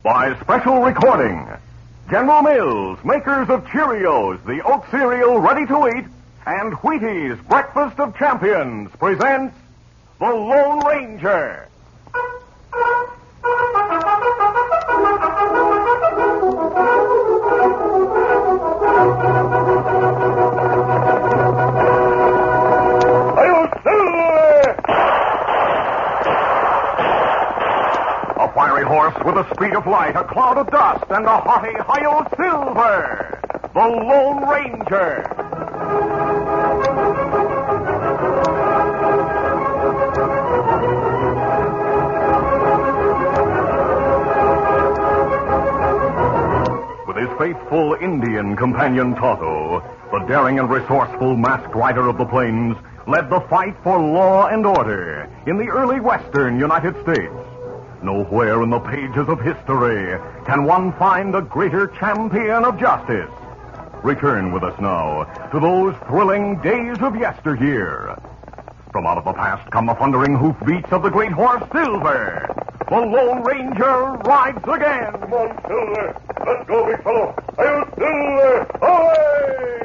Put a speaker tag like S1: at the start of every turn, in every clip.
S1: By special recording, General Mills, makers of Cheerios, the oat cereal ready to eat, and Wheaties, breakfast of champions, presents The Lone Ranger. A fiery horse with the speed of light, a cloud of dust, and a haughty Hi-Yo Silver, the Lone Ranger. With his faithful Indian companion Tonto, the daring and resourceful masked rider of the plains led the fight for law and order in the early western United States. Nowhere in the pages of history can one find a greater champion of justice. Return with us now to those thrilling days of yesteryear. From out of the past come the thundering hoofbeats of the great horse Silver. The Lone Ranger rides again.
S2: Come on, Silver. Let's go, big fellow. Hi-yo, Silver. Away!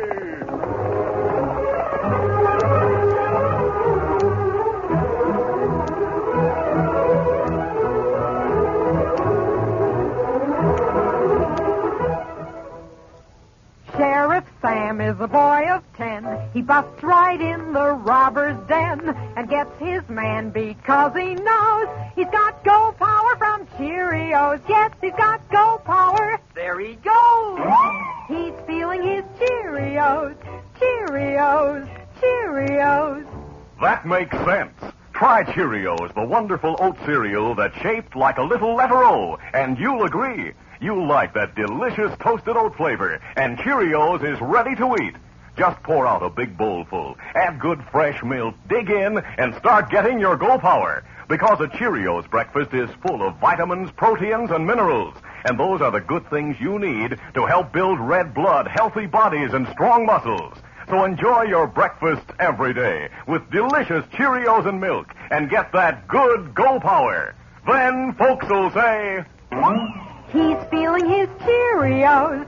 S3: Sheriff Sam is a boy of 10. He busts right in the robber's den and gets his man because he knows he's got go power from Cheerios. Yes, he's got go power. There he goes. He's feeling his Cheerios, Cheerios, Cheerios.
S1: That makes sense. Try Cheerios, the wonderful oat cereal that's shaped like a little letter O, and you'll agree. You'll like that delicious toasted oat flavor, and Cheerios is ready to eat. Just pour out a big bowl full, add good fresh milk, dig in, and start getting your go power. Because a Cheerios breakfast is full of vitamins, proteins, and minerals. And those are the good things you need to help build red blood, healthy bodies, and strong muscles. So enjoy your breakfast every day with delicious Cheerios and milk, and get that good go power. Then folks will say,
S3: He's feeling his Cheerios.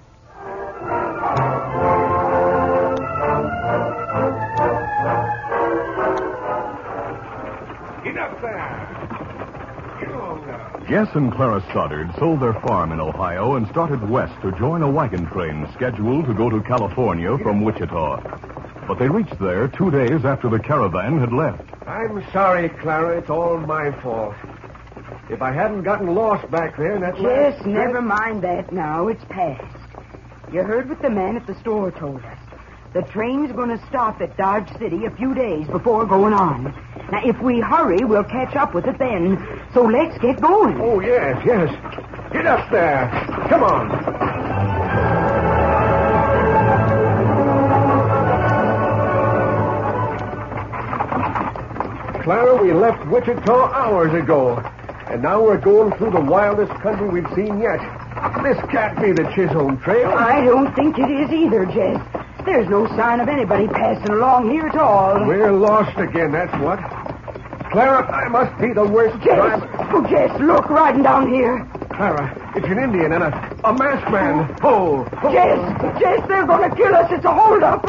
S2: Get up there. Get on now.
S1: Jess and Clara Stoddard sold their farm in Ohio and started west to join a wagon train scheduled to go to California from Wichita. But they reached there 2 days after the caravan had left.
S2: I'm sorry, Clara. It's all my fault. If I hadn't gotten lost back there, that
S4: Just never mind that now. It's past. You heard what the man at the store told us. The train's going to stop at Dodge City a few days before going on. Now, if we hurry, we'll catch up with it then. So let's get going.
S2: Oh, yes. Get up there. Come on. Clara, we left Wichita hours ago. And now we're going through the wildest country we've seen yet. This can't be the Chisholm Trail.
S4: I don't think it is either, Jess. There's no sign of anybody passing along here at all.
S2: We're lost again, that's what. Clara, I must be the worst driver.
S4: Jess, look, riding down here.
S2: Clara, it's an Indian and a masked man. Oh.
S4: Jess, they're going to kill us. It's a holdup.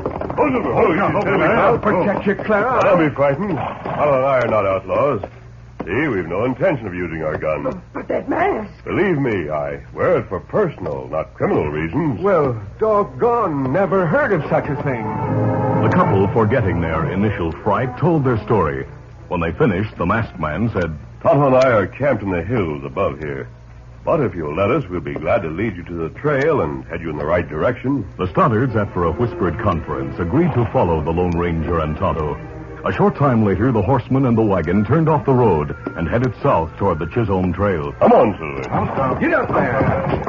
S2: I'll protect you, Clara.
S5: Don't be frightened. Hal and I are not outlaws. See, we've no intention of using our gun.
S4: But that mask.
S5: Believe me, I wear it for personal, not criminal reasons.
S2: Well, doggone, never heard of such a thing.
S1: The couple, forgetting their initial fright, told their story. When they finished, the masked man said,
S5: Tonto and I are camped in the hills above here. But if you'll let us, we'll be glad to lead you to the trail and head you in the right direction.
S1: The Stoddards, after a whispered conference, agreed to follow the Lone Ranger and Tonto. A short time later, the horseman and the wagon turned off the road and headed south toward the Chisholm Trail.
S5: Come on, Silver.
S2: Get up there.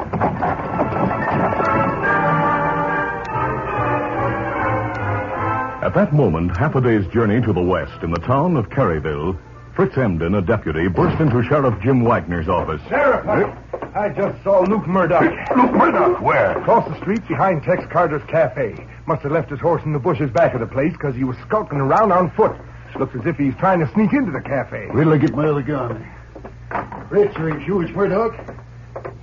S1: At that moment, half a day's journey to the west, in the town of Caryville, Fritz Emden, a deputy, burst into Sheriff Jim Wagner's office.
S6: Sheriff, I just saw Luke Murdoch.
S5: Luke Murdoch? Where?
S6: Across the street behind Tex Carter's cafe. Must have left his horse in the bushes back of the place because he was skulking around on foot. Looks as if he's trying to sneak into the cafe.
S7: Wait till I get my other gun. Fritz, are you sure it's Murdoch?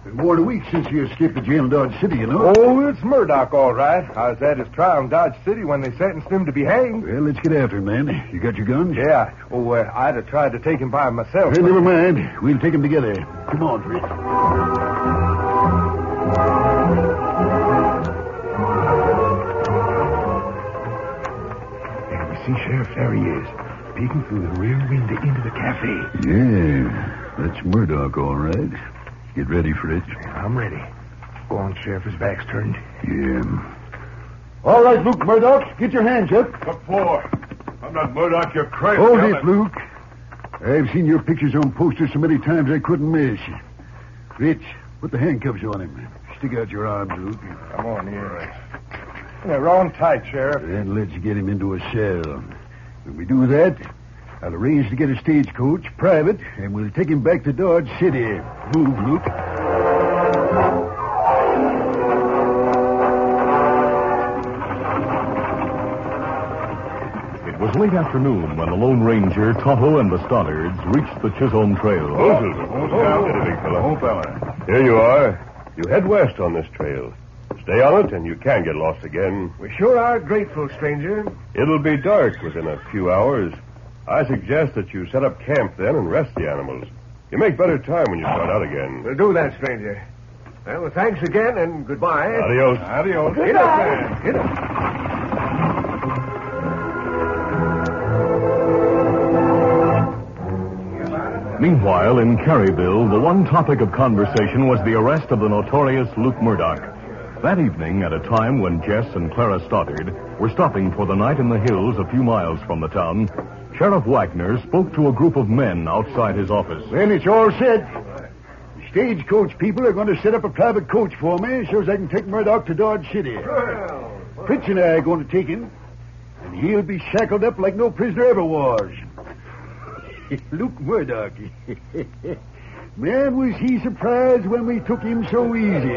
S7: Been more than a week since you escaped the jail in Dodge City, you know.
S6: Oh, it's Murdoch, all right. I was at his trial in Dodge City when they sentenced him to be hanged.
S7: Well, let's get after him, man. You got your guns?
S6: Yeah. Oh, I'd have tried to take him by myself.
S7: Well, never mind. We'll take him together. Come on, Fritz.
S6: And we see Sheriff, there he is, peeking through the rear window into the cafe.
S7: Yeah, that's Murdoch, all right. Get ready, Fritz.
S6: I'm ready. Go on, Sheriff. His back's turned.
S7: Yeah. All right, Luke Murdoch, get your hands up.
S5: What for? I'm not Murdoch, you're crazy.
S7: Hold it, Luke. I've seen your pictures on posters so many times I couldn't miss. Fritz, put the handcuffs on him. Stick out your arms, Luke.
S6: Come on, here. They're on tight, Sheriff.
S7: Then let's get him into a cell. When we do that, I'll arrange to get a stagecoach, private, and we'll take him back to Dodge City. Move, Luke.
S1: It was late afternoon when the Lone Ranger, Tonto, and the Stoddards reached the Chisholm Trail.
S5: Fella. Here you are. You head west on this trail. Stay on it, and you can get lost again.
S2: We sure are grateful, stranger.
S5: It'll be dark within a few hours. I suggest that you set up camp then and rest the animals. You make better time when you start out again.
S2: We'll do that, stranger. Well, thanks again, and goodbye.
S5: Adios.
S6: Adios.
S2: Get up there. Get up.
S1: Meanwhile, in Caryville, the one topic of conversation was the arrest of the notorious Luke Murdoch. That evening, at a time when Jess and Clara Stoddard were stopping for the night in the hills a few miles from the town, Sheriff Wagner spoke to a group of men outside his office.
S7: Well, it's all set. The stagecoach people are going to set up a private coach for me so as I can take Murdoch to Dodge City. Fritz and I are going to take him, and he'll be shackled up like no prisoner ever was. Luke Murdoch. Man, was he surprised when we took him so easy.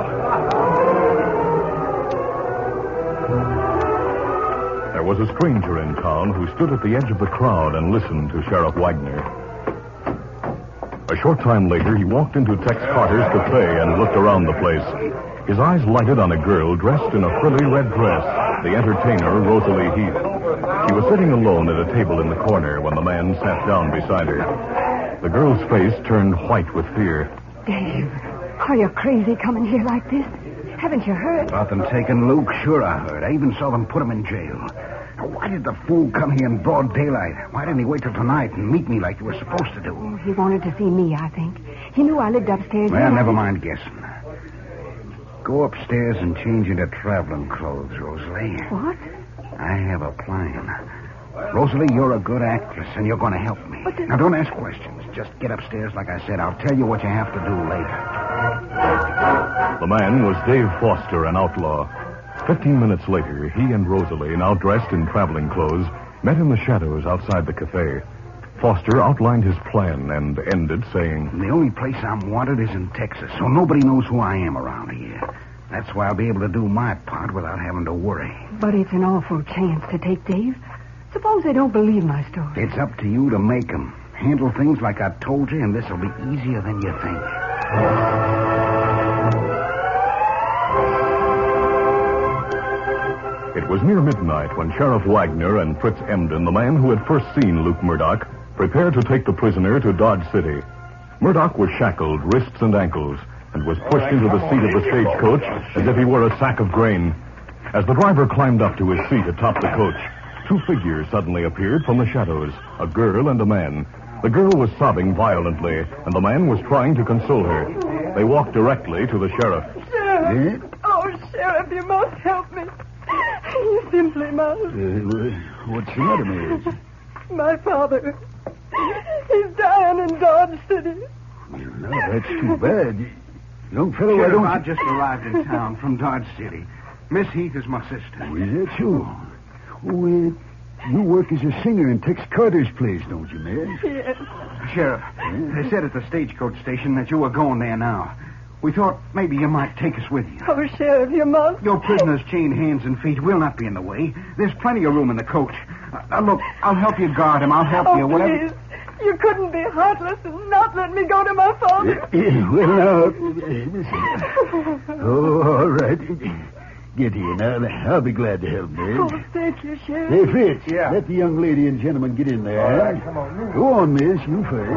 S1: There was a stranger in town who stood at the edge of the crowd and listened to Sheriff Wagner. A short time later, he walked into Tex Carter's cafe and looked around the place. His eyes lighted on a girl dressed in a frilly red dress, the entertainer, Rosalie Heath. She was sitting alone at a table in the corner when the man sat down beside her. The girl's face turned white with fear.
S8: Dave, are you crazy coming here like this? Haven't you heard?
S9: About them taking Luke? Sure I heard. I even saw them put him in jail. Now, why did the fool come here in broad daylight? Why didn't he wait till tonight and meet me like you were supposed to do?
S8: Oh, he wanted to see me, I think. He knew I lived upstairs.
S9: Well, never mind guessing. Go upstairs and change into traveling clothes, Rosalie.
S8: What?
S9: I have a plan. Rosalie, you're a good actress, and you're going to help me. Now, don't ask questions. Just get upstairs, like I said. I'll tell you what you have to do later.
S1: The man was Dave Foster, an outlaw. 15 minutes later, he and Rosalie, now dressed in traveling clothes, met in the shadows outside the cafe. Foster outlined his plan and ended saying,
S9: The only place I'm wanted is in Texas, so nobody knows who I am around here. That's why I'll be able to do my part without having to worry.
S8: But it's an awful chance to take, Dave. Suppose they don't believe my story.
S9: It's up to you to make them. Handle things like I told you, and this'll be easier than you think.
S1: It was near midnight when Sheriff Wagner and Fritz Emden, the man who had first seen Luke Murdoch, prepared to take the prisoner to Dodge City. Murdoch was shackled, wrists and ankles, and was pushed into the seat of the stagecoach as if he were a sack of grain. As the driver climbed up to his seat atop the coach, two figures suddenly appeared from the shadows, a girl and a man. The girl was sobbing violently, and the man was trying to console her. They walked directly to the sheriff.
S8: Sheriff! Oh, Sheriff, you must help me. You simply must.
S7: What's the matter, Miss?
S8: My father. He's dying in Dodge City.
S7: Well, no, that's too bad. Young fellow,
S9: Sheriff,
S7: I don't...
S9: I just arrived in town from Dodge City. Miss Heath is my sister.
S7: Oh, is that so? Oh, you work as a singer in Tex Carter's place, don't you, Miss?
S8: Yes.
S9: Sheriff, they said at the stagecoach station that you were going there now. We thought maybe you might take us with you.
S8: Oh, Sheriff, you must.
S9: Your prisoner's chained hands and feet will not be in the way. There's plenty of room in the coach. Look, I'll help you guard him. I'll help you. Whatever.
S8: Please. You couldn't be heartless and not let me go to my father.
S7: Well, now, oh, all right. Get here now. I'll be glad to help, Dave.
S8: Oh, thank you, Sheriff.
S7: Hey, Fritz.
S2: Yeah.
S7: Let the young lady and gentleman get in there.
S2: All right,
S7: huh?
S2: come on.
S7: Go on, miss. You first.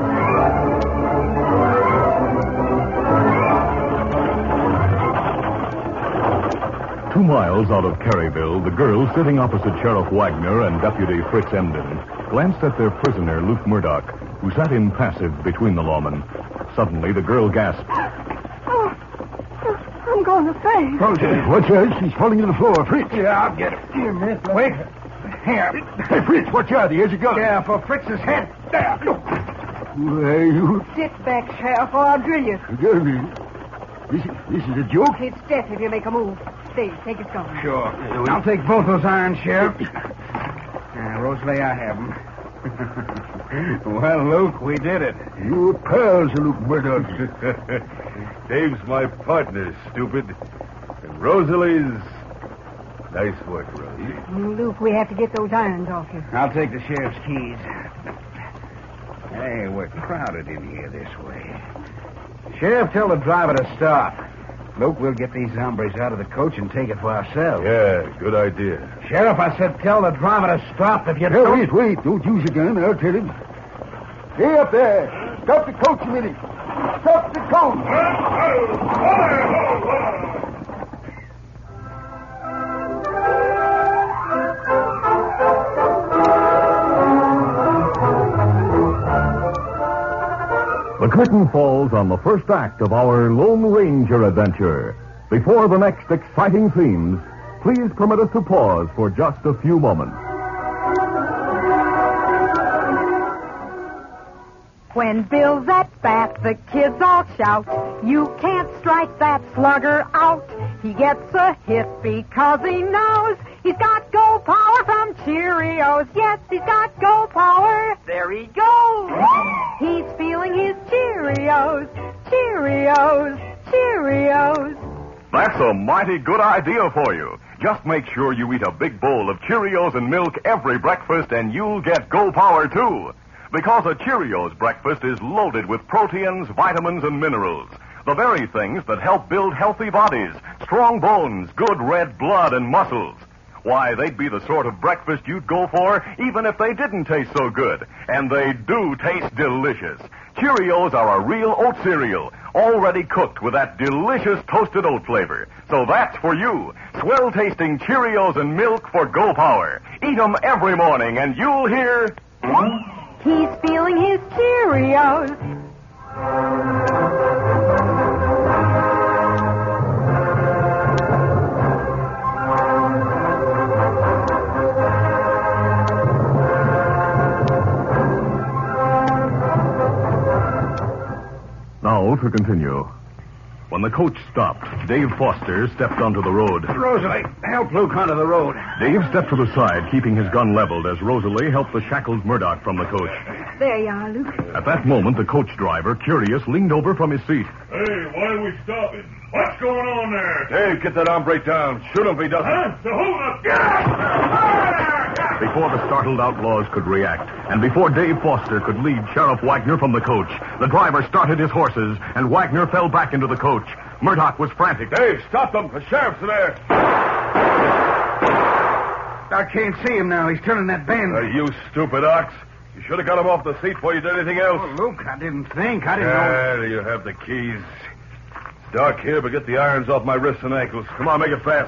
S1: 2 miles out of Caryville, the girls sitting opposite Sheriff Wagner and Deputy Fritz Emden glanced at their prisoner, Luke Murdoch, who sat impassive between the lawmen. Suddenly, the girl gasped.
S8: Oh, I'm going to faint.
S7: Rosie, watch out. She's falling to the floor. Fritz.
S2: Yeah, I'll get it. Here, miss. Wait. Here.
S7: Hey, Fritz, watch out. Here's a gun.
S2: Yeah, for Fritz's head. There.
S7: Why, you...
S8: Sit back, Sheriff, or I'll drill you.
S7: This is a joke?
S8: It's death if you make a move. Stay, take his gun.
S9: Sure. I'll take both those irons, Sheriff. Rosalie, I have them. Well, Luke, we did it.
S7: You were pals, Luke Murdoch.
S5: Dave's my partner, stupid. And Rosalie's... Nice work, Rosie.
S8: Luke, we have to get those irons off you.
S9: I'll take the sheriff's keys. Hey, we're crowded in here this way. Sheriff, tell the driver to stop. Luke, we'll get these hombres out of the coach and take it for ourselves.
S5: Yeah, good idea.
S9: Sheriff, I said tell the driver to stop if you
S7: Now,
S9: don't...
S7: wait. Don't use a gun. I'll tell him. Hey, up there. Stop the coach a minute. Stop the coach.
S1: The curtain falls on the first act of our Lone Ranger adventure. Before the next exciting scenes, please permit us to pause for just a few moments.
S3: When Bill's at bat, the kids all shout, you can't strike that slugger out. He gets a hit because he knows he's got go power from Cheerios. Yes, he's got go power. There he goes. He's feeling his Cheerios, Cheerios, Cheerios.
S1: That's a mighty good idea for you. Just make sure you eat a big bowl of Cheerios and milk every breakfast, and you'll get Go Power, too. Because a Cheerios breakfast is loaded with proteins, vitamins, and minerals. The very things that help build healthy bodies, strong bones, good red blood, and muscles. Why, they'd be the sort of breakfast you'd go for even if they didn't taste so good. And they do taste delicious. Cheerios are a real oat cereal, already cooked with that delicious toasted oat flavor. So that's for you. Swell-tasting Cheerios and milk for Go Power. Eat 'em every morning and you'll hear...
S3: He's feeling his Cheerios.
S1: Now to continue. When the coach stopped, Dave Foster stepped onto the road.
S9: Rosalie, help Luke onto the road.
S1: Dave stepped to the side, keeping his gun leveled as Rosalie helped the shackled Murdoch from the coach.
S8: There you are, Luke.
S1: At that moment, the coach driver, curious, leaned over from his seat.
S5: Hey, why are we stopping? What's going on there? Dave, get that hombre down. Shoot him if he doesn't. Huh? So hold up. Get out!
S1: Before the startled outlaws could react, and before Dave Foster could lead Sheriff Wagner from the coach, the driver started his horses, and Wagner fell back into the coach. Murdoch was frantic.
S5: Dave, stop them. The sheriff's there.
S9: I can't see him now. He's turning that bend.
S5: You stupid ox. You should have got him off the seat before you did anything else.
S9: Oh, Luke, I didn't think. I didn't know.
S5: There you have the keys. It's dark here, but get the irons off my wrists and ankles. Come on, make it fast.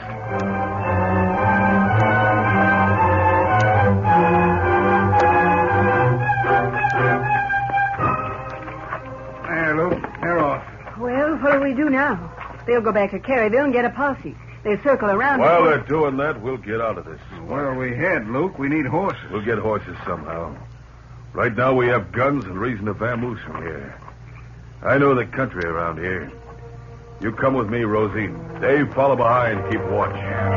S9: There, Luke. They're off.
S8: Well, what do we do now? They'll go back to Caryville and get a posse. They'll circle around.
S5: While they're doing that, we'll get out of this.
S9: Where we head, Luke? We need horses.
S5: We'll get horses somehow. Right now we have guns and reason to vamoose from here. I know the country around here. You come with me, Rosie. Dave, follow behind. Keep watch.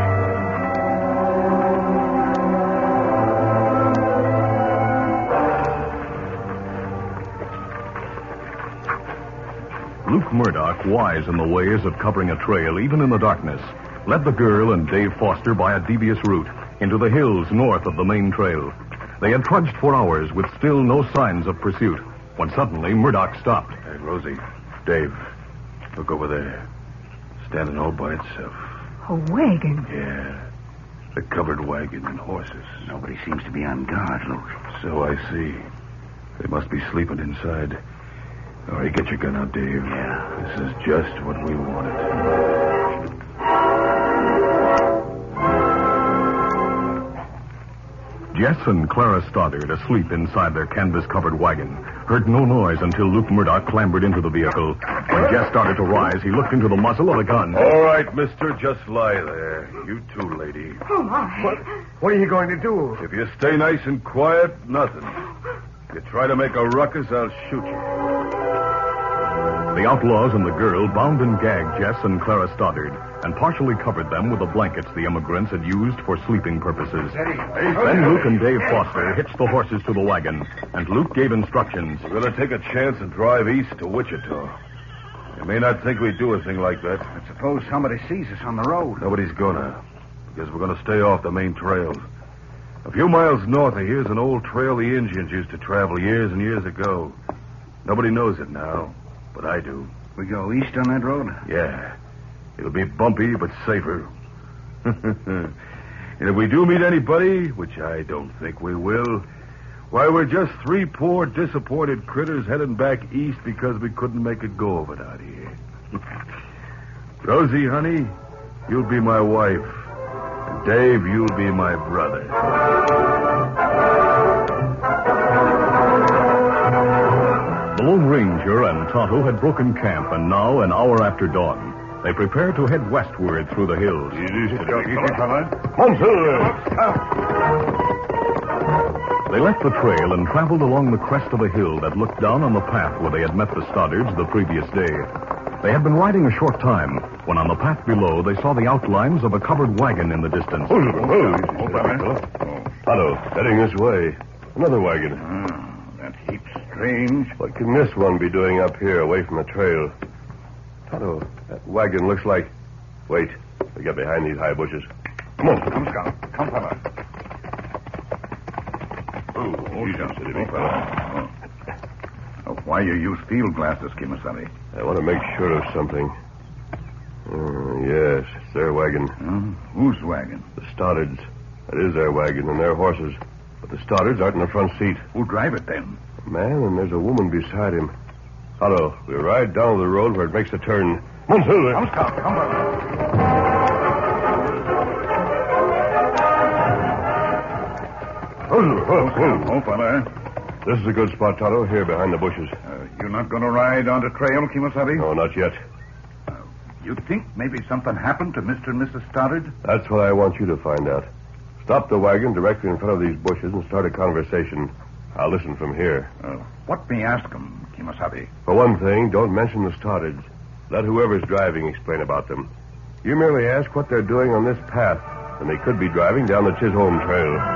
S1: Luke Murdoch, wise in the ways of covering a trail even in the darkness, led the girl and Dave Foster by a devious route into the hills north of the main trail. They had trudged for hours with still no signs of pursuit, when suddenly Murdoch stopped.
S5: Hey, Rosie, Dave, look over there. Standing all by itself.
S4: A wagon?
S5: Yeah. The covered wagon and horses.
S9: Nobody seems to be on guard, Luke.
S5: So I see. They must be sleeping inside. All right, get your gun out, Dave.
S9: Yeah.
S5: This is just what we wanted.
S1: Jess and Clara Stoddard, asleep inside their canvas-covered wagon, heard no noise until Luke Murdoch clambered into the vehicle. When Jess started to rise, he looked into the muzzle of the gun.
S5: All right, mister, just lie there. You too, lady.
S4: Oh, my.
S2: What are you going to do?
S5: If you stay nice and quiet, nothing. If you try to make a ruckus, I'll shoot you.
S1: The outlaws and the girl bound and gagged Jess and Clara Stoddard and partially covered them with the blankets the immigrants had used for sleeping purposes. Then Luke and Dave Foster hitched the horses to the wagon, and Luke gave instructions.
S5: We're going to take a chance and drive east to Wichita. You may not think we'd do a thing like that.
S9: But suppose somebody sees us on the road.
S5: Nobody's gonna, because we're going to stay off the main trail. A few miles north of here's an old trail the Indians used to travel years and years ago. Nobody knows it now, but I do.
S9: We go east on that road?
S5: Yeah. It'll be bumpy, but safer. And if we do meet anybody, which I don't think we will, why, we're just three poor, disappointed critters heading back east because we couldn't make a go of it out here. Rosie, honey, you'll be my wife. And Dave, you'll be my brother.
S1: The Lone Ranger and Tonto had broken camp, and now, an hour after dawn, they prepared to head westward through the hills. They left the trail and traveled along the crest of a hill that looked down on the path where they had met the Stoddards the previous day. They had been riding a short time when on the path below they saw the outlines of a covered wagon in the distance.
S2: Hello, heading this way. Another wagon.
S7: That heap's strange.
S2: What can this one be doing up here away from the trail? Tonto, that wagon looks like... Wait, we get behind these high bushes. Come on.
S7: Come, Scout. Come, fella. Why you use field glasses, Kimasabi?
S2: I want to make sure of something. Yes, it's their wagon.
S7: Whose wagon?
S2: The Stoddards. That is their wagon and their horses. But the Stoddards aren't in the front seat.
S7: Who drive it, then?
S2: A man, and there's a woman beside him. Hello, we ride down the road where it makes a turn. Come on, Silver.
S7: Come, Scout. Come,
S2: Oh,
S7: fella.
S2: This is a good spot, Tonto, here behind the bushes.
S7: You're not going to ride on the trail, Kimasabi?
S2: No, not yet.
S7: You think maybe something happened to Mr. and Mrs. Stoddard?
S2: That's what I want you to find out. Stop the wagon directly in front of these bushes and start a conversation. I'll listen from here.
S7: What may I ask them, Kimasabi?
S2: For one thing, don't mention the Stoddards. Let whoever's driving explain about them. You merely ask what they're doing on this path, and they could be driving down the Chisholm Trail.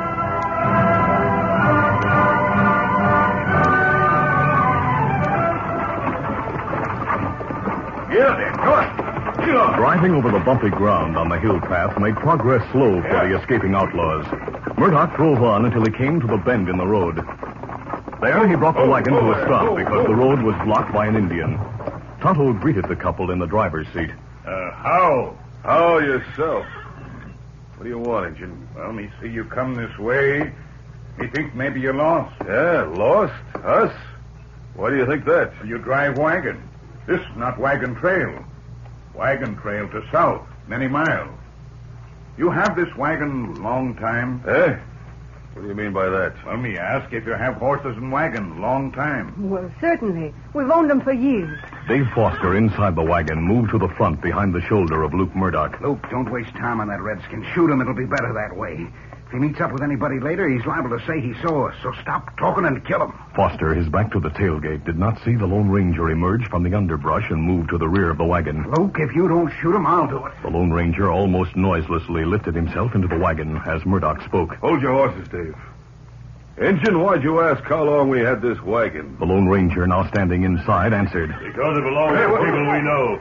S1: Driving over the bumpy ground on the hill path made progress slow for the escaping outlaws. Murdoch drove on until he came to the bend in the road. There he brought the wagon to a stop because the road was blocked by an Indian. Tonto greeted the couple in the driver's seat.
S7: How?
S5: How yourself? What do you want, Injun?
S7: Well, me see you come this way. Me think maybe you're lost.
S5: Yeah, lost? Us? Why do you think that?
S7: You drive wagon. This not wagon trail. Wagon trail to south, many miles. You have this wagon long time?
S5: Eh? What do you mean by that?
S7: Well, me ask if you have horses and wagon long time.
S8: Well, certainly. We've owned them for years.
S1: Dave Foster, inside the wagon, moved to the front behind the shoulder of Luke Murdoch.
S9: Luke, don't waste time on that redskin. Shoot him. It'll be better that way. If he meets up with anybody later, he's liable to say he saw us. So stop talking and kill him.
S1: Foster, his back to the tailgate, did not see the Lone Ranger emerge from the underbrush and move to the rear of the wagon.
S9: Luke, if you don't shoot him, I'll do it.
S1: The Lone Ranger almost noiselessly lifted himself into the wagon as Murdoch spoke.
S5: Hold your horses, Dave. Injun, why'd you ask how long we had this wagon?
S1: The Lone Ranger, now standing inside, answered.
S2: Because it belongs to people we know.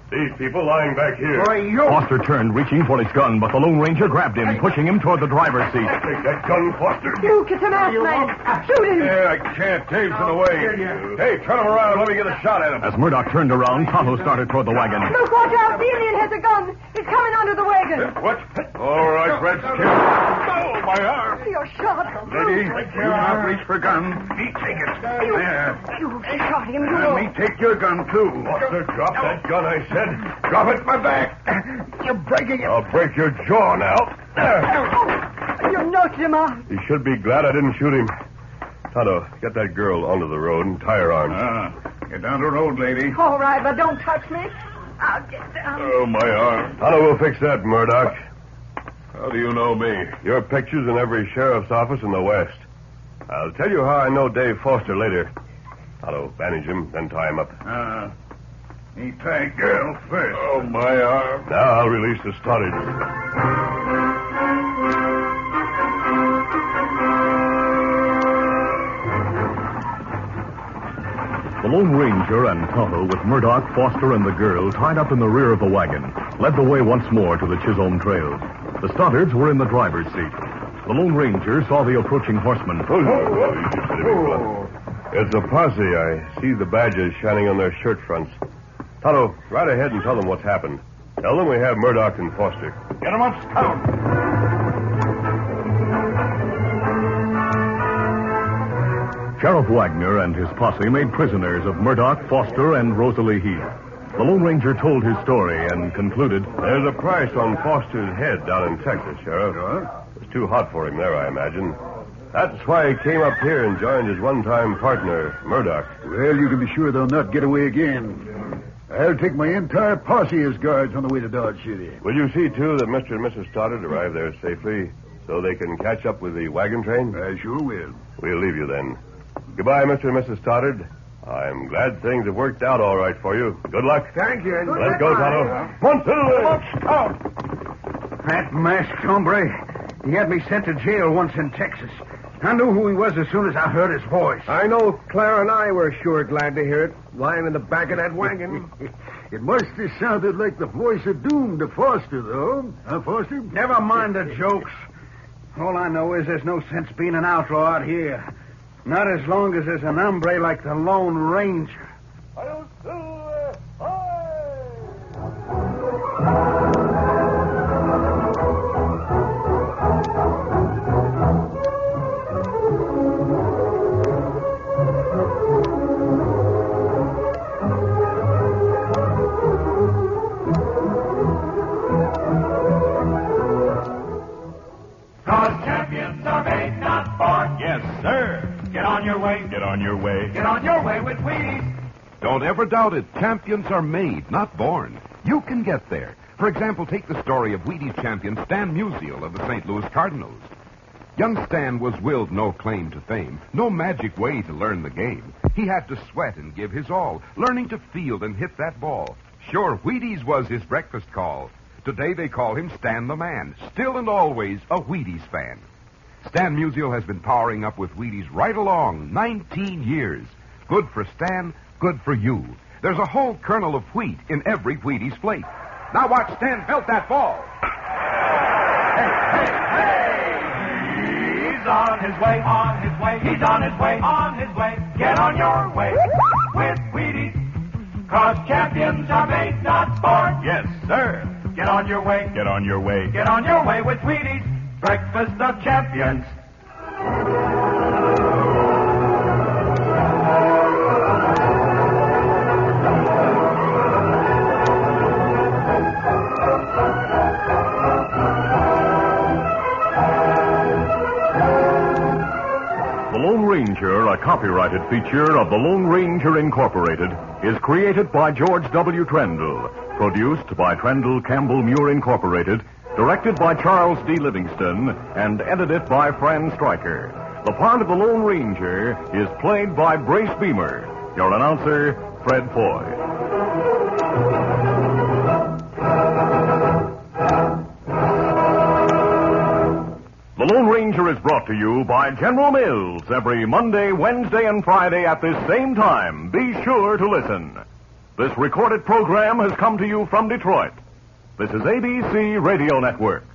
S2: These people lying back here.
S1: Foster turned, reaching for his gun, but the Lone Ranger grabbed him, pushing him toward the driver's seat.
S2: Take that gun, Foster.
S8: Luke, it's a masked man. Shoot him.
S5: Yeah, I can't. Dave's in the way. Hey, turn him around. Let me get a shot at him.
S1: As Murdoch turned around, Tonto started toward the wagon.
S8: Luke, watch out. The Indian has a gun. He's coming under the wagon.
S5: What? All right, Redskin. Oh, my arm.
S8: You're shot.
S5: Lady, do not reach for gun. Me take it. There.
S8: You shot him.
S5: Let me take your gun, too.
S2: Foster, drop that gun, I said. Drop it, my back.
S5: You're breaking it.
S2: I'll break your jaw now.
S8: You knocked him out.
S2: You should be glad I didn't shoot him. Tonto, get that girl onto the road and tie her arms.
S5: Get down the road, lady.
S8: All right, but don't touch me. I'll get down.
S5: Oh, my arm.
S2: Tonto will fix that, Murdoch.
S5: How do you know me?
S2: Your picture's in every sheriff's office in the West. I'll tell you how I know Dave Foster later. Tonto, bandage him, then tie him up.
S5: Me tie girl first. Oh, my arm.
S2: Now I'll release the stoddage.
S1: The Lone Ranger and Tonto, with Murdoch, Foster, and the girl tied up in the rear of the wagon, led the way once more to the Chisholm Trail. The Stoddards were in the driver's seat. The Lone Ranger saw the approaching horseman.
S2: It's a posse. I see the badges shining on their shirt fronts. Tonto, ride ahead and tell them what's happened. Tell them we have Murdoch and Foster.
S5: Get them up, Scout.
S1: Sheriff Wagner and his posse made prisoners of Murdoch, Foster, and Rosalie Heath. The Lone Ranger told his story and concluded,
S2: There's a price on Foster's head down in Texas, Sheriff. It was too hot for him there, I imagine. That's why he came up here and joined his one-time partner, Murdoch.
S7: Well, you can be sure they'll not get away again. I'll take my entire posse as guards on the way to Dodge City.
S2: Will you see, too, that Mr. and Mrs. Stoddard arrive there safely so they can catch up with the wagon train?
S7: I sure will.
S2: We'll leave you then. Goodbye, Mr. and Mrs. Stoddard. I'm glad things have worked out all right for you. Good luck.
S6: Thank you.
S2: Let's go, Tonto. Montilde!
S9: That masked hombre, he had me sent to jail once in Texas. I knew who he was as soon as I heard his voice.
S6: I know Clara and I were sure glad to hear it, lying in the back of that wagon.
S7: It must have sounded like the voice of doom to Foster, though. Huh, Foster?
S9: Never mind the jokes. All I know is there's no sense being an outlaw out here. Not as long as there's an hombre like the Lone Ranger.
S10: Champions are made, not born.
S1: Yes, sir.
S10: Get on your way.
S1: Get on your way.
S10: Get on your way with Wheaties.
S11: Don't ever doubt it. Champions are made, not born. You can get there. For example, take the story of Wheaties champion Stan Musial of the St. Louis Cardinals. Young Stan was willed no claim to fame, no magic way to learn the game. He had to sweat and give his all, learning to field and hit that ball. Sure, Wheaties was his breakfast call. Today they call him Stan the Man, still and always a Wheaties fan. Stan Musial has been powering up with Wheaties right along, 19 years. Good for Stan, good for you. There's a whole kernel of wheat in every Wheaties flake. Now watch Stan belt that ball.
S10: Hey, hey, hey! He's on his way, on his way. He's on his way, on his way. Get on your way with Wheaties. 'Cause champions are made, not born.
S1: Yes, sir.
S10: Get on your way.
S1: Get on your way.
S10: Get on your way with Wheaties. Breakfast of champions.
S1: The Lone Ranger, a copyrighted feature of the Lone Ranger Incorporated, is created by George W. Trendle, produced by Trendle Campbell Muir Incorporated, directed by Charles D. Livingston, and edited by Fran Stryker. The part of the Lone Ranger is played by Brace Beamer. Your announcer, Fred Foy. The Lone Ranger is brought to you by General Mills every Monday, Wednesday, and Friday at this same time. Be sure to listen. This recorded program has come to you from Detroit. This is ABC Radio Network.